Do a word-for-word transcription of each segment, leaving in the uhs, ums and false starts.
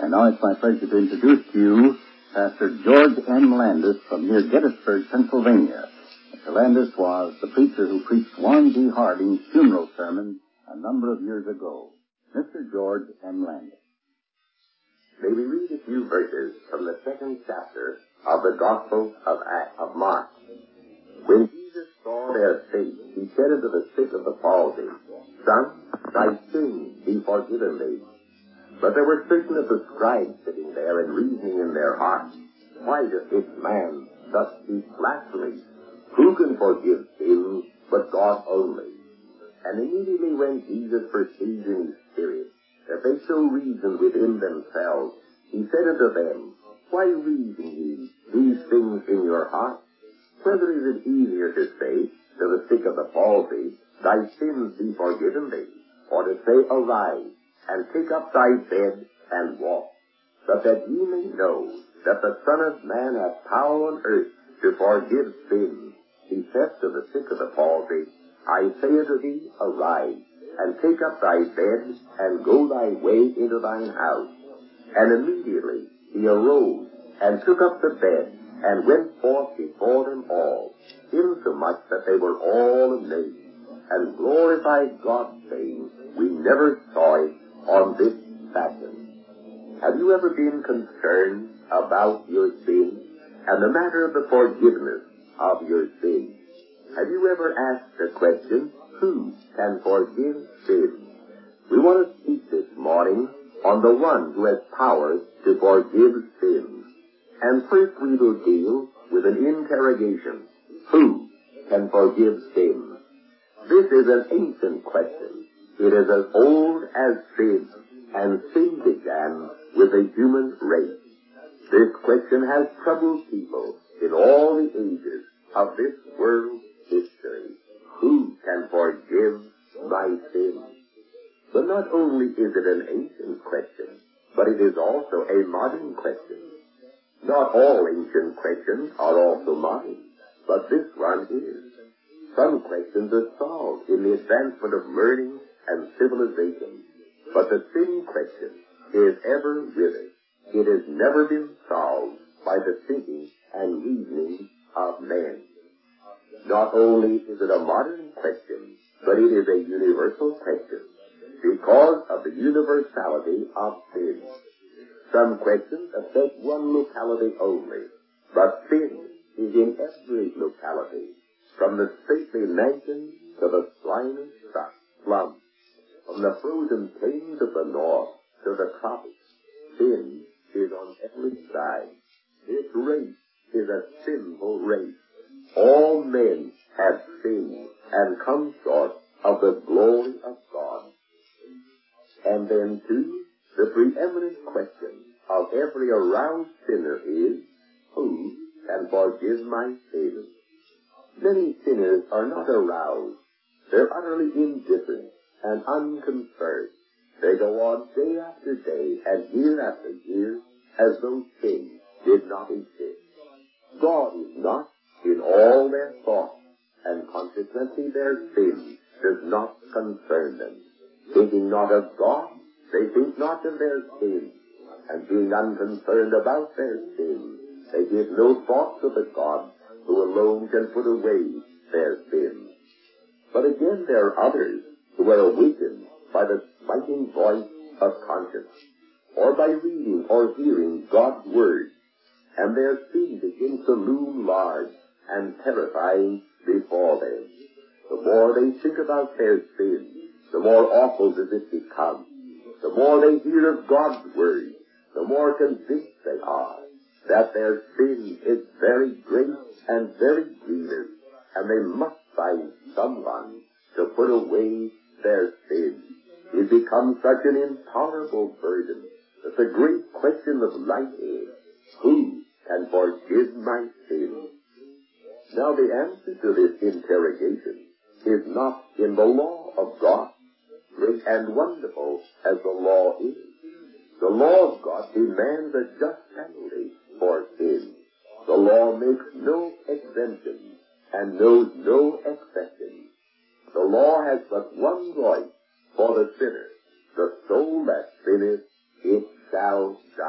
And now it's my pleasure to introduce to you Pastor George M. Landis from near Gettysburg, Pennsylvania. Mister Landis was the preacher who preached Warren G. Harding's funeral sermon a number of years ago. Mister George M. Landis. May we read a few verses from the second chapter of the Gospel of, of Mark. When Jesus saw their faith, he said unto the sick of the palsy, Son, thy sins be forgiven thee. But there were certain of the scribes sitting there and reasoning in their hearts, Why doth this man thus speak blasphemy? Who can forgive sins but God only? And immediately when Jesus perceived in his spirit that they so reasoned within themselves, he said unto them, Why reason ye these things in your hearts? Whether is it easier to say to the sick of the palsy, Thy sins be forgiven thee, or to say, Arise, and take up thy bed and walk? But that ye may know that the Son of Man hath power on earth to forgive sins, he saith to the sick of the palsy, I say unto thee, Arise, and take up thy bed, and go thy way into thine house. And immediately he arose, and took up the bed, and went forth before them all, insomuch that they were all amazed, and glorified God, saying, We never saw it on this fashion. Have you ever been concerned about your sin, and the matter of the forgiveness of your sin? Have you ever asked the question, Who can forgive sin? We want to speak this morning on the one who has power to forgive sin. And first we will deal with an interrogation. Who can forgive sin? This is an ancient question. It is as old as sin, and sin began with the human race. This question has troubled people in all the ages of this world's history. Who can forgive my sin? But not only is it an ancient question, but it is also a modern question. Not all ancient questions are also modern, but this one is. Some questions are solved in the advancement of learning and civilization, but the sin question is ever with us. It has never been solved by the thinking and reasoning of men. Not only is it a modern question, but it is a universal question because of the universality of sin. Some questions affect one locality only, but sin is in every locality, from the stately mansion to the slimy slum, from the frozen plains of the north to the tropics. Sin is on every side. This race is a sinful race. All men have sinned and come short of the glory of God. And then, too, the preeminent question of every aroused sinner is, Who can forgive my sins? Many sinners are not aroused. They're utterly indifferent and unconcerned. They go on day after day and year after year as though sin did not exist. God is not in all their thoughts, and consequently their sin does not concern them. Thinking not of God, they think not of their sin, and being unconcerned about their sin, they give no thought to the God who alone can put away their sins. But again there are others who are awakened by the smiting voice of conscience, or by reading or hearing God's word, and their sin begins to loom large and terrifying before them. The more they think about their sin, the more awful does it become. The more they hear of God's word, the more convinced they are that their sin is very great and very grievous, and they must find someone to put away their sin. It becomes such an intolerable burden that the great question of life is, Who can forgive my sin? Now the answer to this interrogation is not in the law of God, great and wonderful as the law is. The law of God demands a just penalty for sin. The law makes no exemptions and knows no exceptions. The law has but one voice for the sinner. The soul that sinneth, it shall die.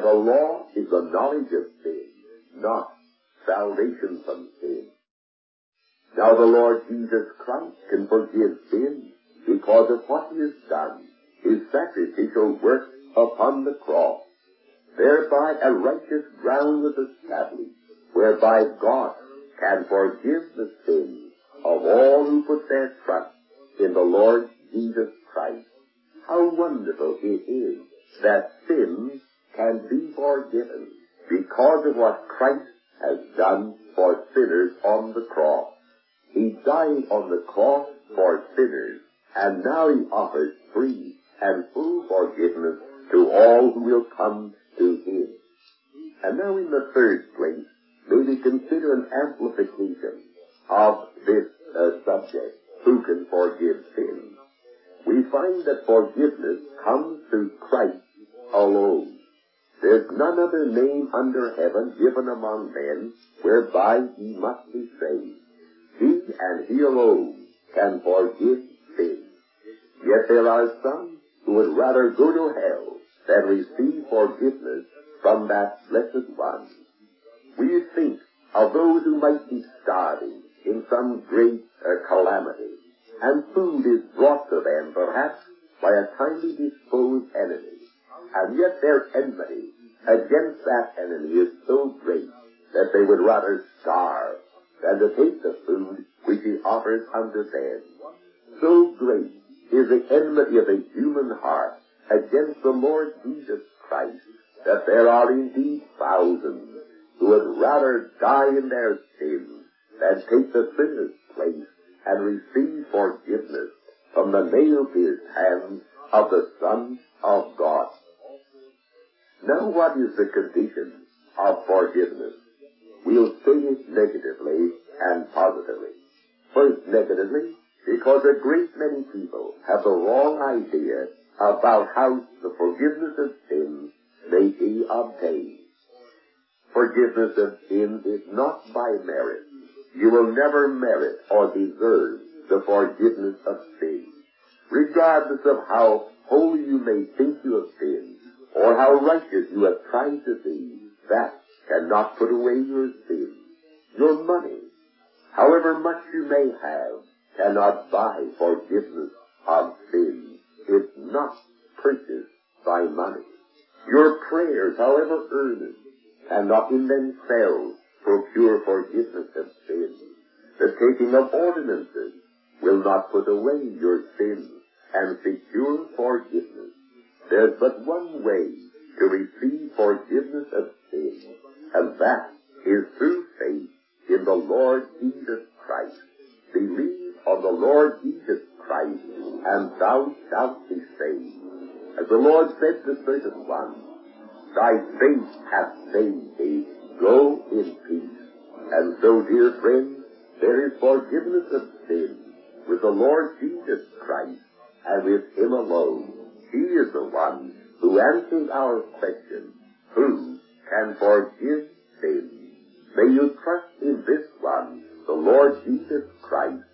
the law is the knowledge of sin, not salvation from sin. Now the Lord Jesus Christ can forgive sin because of what he has done, his sacrificial work upon the cross. Thereby a righteous ground was established, whereby God can forgive the sins of all who put their trust in the Lord Jesus Christ. How wonderful it is that sins can be forgiven because of what Christ has done for sinners on the cross. He died on the cross for sinners, and now he offers free and full forgiveness to all who will come to him. And now in the third place, may we consider an amplification of this uh, subject. Who can forgive sin? We find that forgiveness comes through Christ alone. There's none other name under heaven given among men whereby ye must be saved. He and he alone can forgive sin. Yet there are some who would rather go to hell than receive forgiveness from that blessed one. We think of those who might be starving in some great uh, calamity, and food is brought to them perhaps by a kindly disposed enemy, and yet their enmity against that enemy is so great that they would rather starve than to take the food which he offers unto them. So great is the enmity of the human heart against the Lord Jesus Christ that there are indeed thousands who would rather die in their sins than take the sinner's place and receive forgiveness from the nail-pierced hands of the Son of God. Now what is the condition of forgiveness? We'll state it negatively and positively. First, negatively, because a great many people have the wrong idea about how the forgiveness of sins may be obtained. Forgiveness of sins is not by merit. You will never merit or deserve the forgiveness of sins. Regardless of how holy you may think you have been, or how righteous you have tried to be, that cannot put away your sins. Your money, however much you may have, cannot buy forgiveness of sins. It's not purchased by money. Your prayers, however earnest, cannot in themselves procure forgiveness of sins. The taking of ordinances will not put away your sins and secure forgiveness. There's but one way to receive forgiveness of sins, and that is through faith in the Lord Jesus Christ. Believe on the Lord Jesus Christ, and thou shalt be saved. As the Lord said to certain ones, thy faith hath saved thee, go in peace. And so, dear friends, there is forgiveness of sin with the Lord Jesus Christ, and with him alone. He is the one who answers our question, who can forgive sin? May you trust in this one, the Lord Jesus Christ,